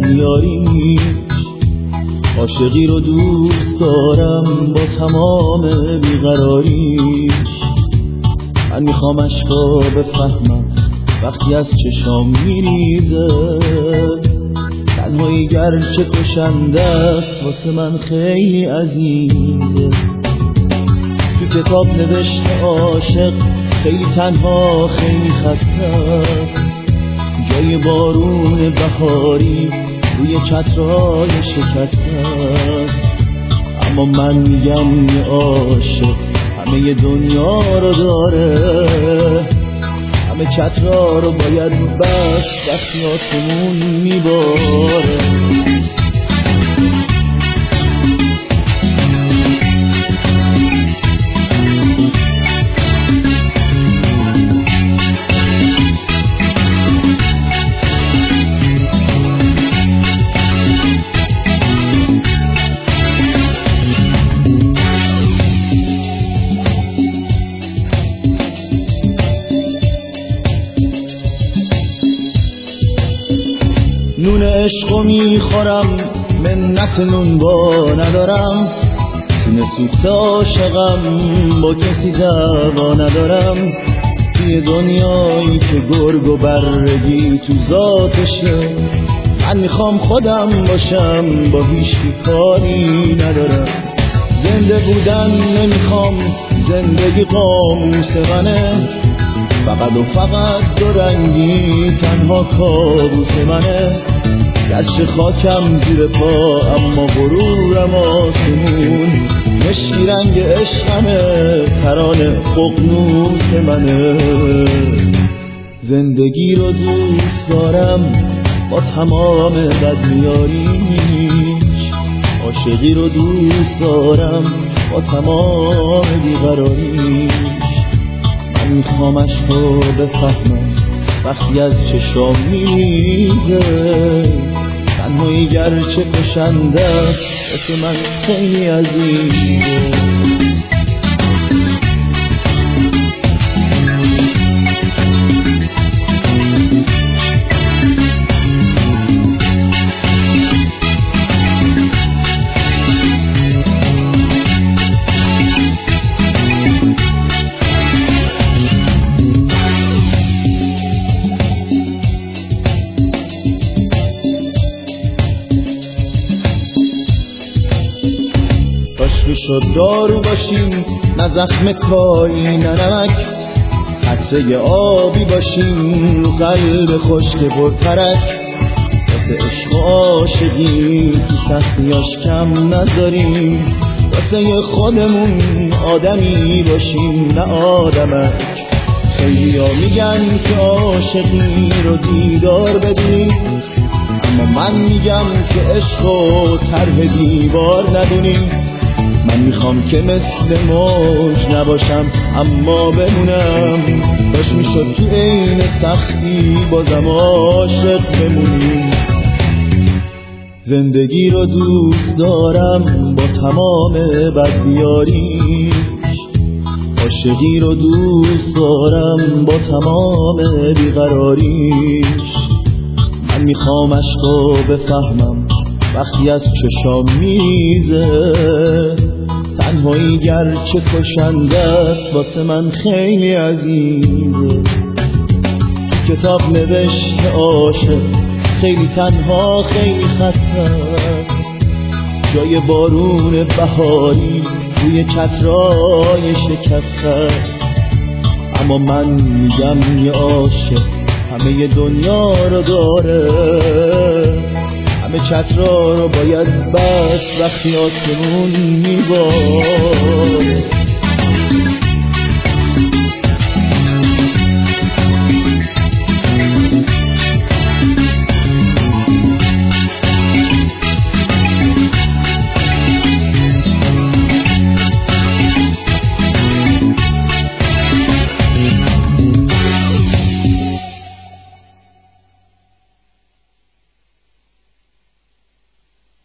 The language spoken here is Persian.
بیاریش. عاشقی رو دوست دارم با تمام بیقراریش. من میخوام عشقا بفهمم وقتی از چشام میریزه. تنهایی گرچه کشنده است واسه من خیلی عزیزه. تو کتاب نوشته عاشق خیلی تنها خیلی خسته است. جای بارون بهاری روی چترهای شکسته است. اما من میگم یه عاشق همه دنیا رو داره. همه چترها رو باید بست وقتی آسمون میباره. نون عشقو میخورم منت نون با ندارم. سینه سوخت عاشقم با کسی دعوا ندارم. توی دنیایی که گرگ و برگی تو ذاتشه من میخوام خودم باشم با هیچکی کاری ندارم. زنده بودن نمیخوام زندگی قاموس منه. فقط و فقط دو رنگی تنها کابوس منه. گرچه خاکم زیر پا اما غرورم آسمون. مشکی رنگ عشقمه ترانه ققنوس منه. زندگی رو دوست دارم با تمام بدمیاریش. عاشقی رو دوست دارم با تمام بیقراریش. من میخوام عشقو بفهمم وقتی از چشام میریزه. تنهایی گرچه کشنده است واسه من خیلی عزیزه. شد دارو باشیم نه زخم کاری نه نمک. قطره آبی باشیم رو قلب خشک پرترک. واسه عشق و عاشقی تو سختیاش کم نذاریم. واسه خودمون آدمی باشیم نه آدمک. خیلی ها میگن که عاشقی رو دیدار بدونیم. اما من میگم که عشق و طرح دیوار ندونیم. من میخوام که مثل موج نباشم اما بمونم. باش میشد تو عین سختی بازم عاشق بمونیم. زندگی رو دوست دارم با تمام بدبیاریش. عاشقی رو دوست دارم با تمام بیقراریش. من میخوام عشقو بفهمم وقتی از چشام میریزه. تنهایی گرچه کشنده است واسه من خیلی عزیزه. کتاب نوشته عاشق خیلی تنها خیلی خسته است. جای بارون بهاری روی چترهای شکسته است. اما من میگم یه عاشق همه دنیا رو داره. همه چترها رو باید بست وقتی آسمون میباره.